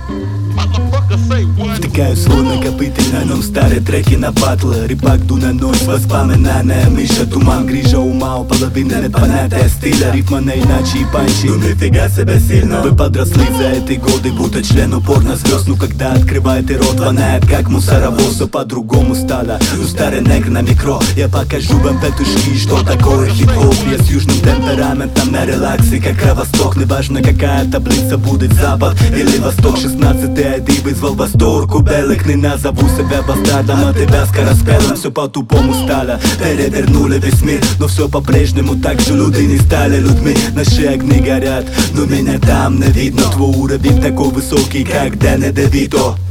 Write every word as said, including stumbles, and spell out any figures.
Втыкаю свой накопитель, на нем старые треки на батлы. Рибак Дунанойс, воспоминания, Миша, туман, грижа ума, половина непонятая стиля. Рифма на иначе и панчи, ну нифига себе сильно. Вы подросли за эти годы, будто член упорно звезд. Ну когда открывает и рот, воняет как мусоровоз. Все по-другому стало, ну старый негр на микро. Я покажу вам петушки, что такое хип-хоп. Я с южным темпераментом на релаксе, как Кровосток. Неважно какая таблица будет, запад или восток. Шестнадцатый ай ди вызвал восторг у белых. Не назову себя бастардом, а тебя скороспелым. Все по-тупому стало, перевернули весь мир. Но все по-прежнему, так же люди не стали людьми. Наши огни горят, но меня там не видно. Твой уровень такой высокий, как Дэнни Девито.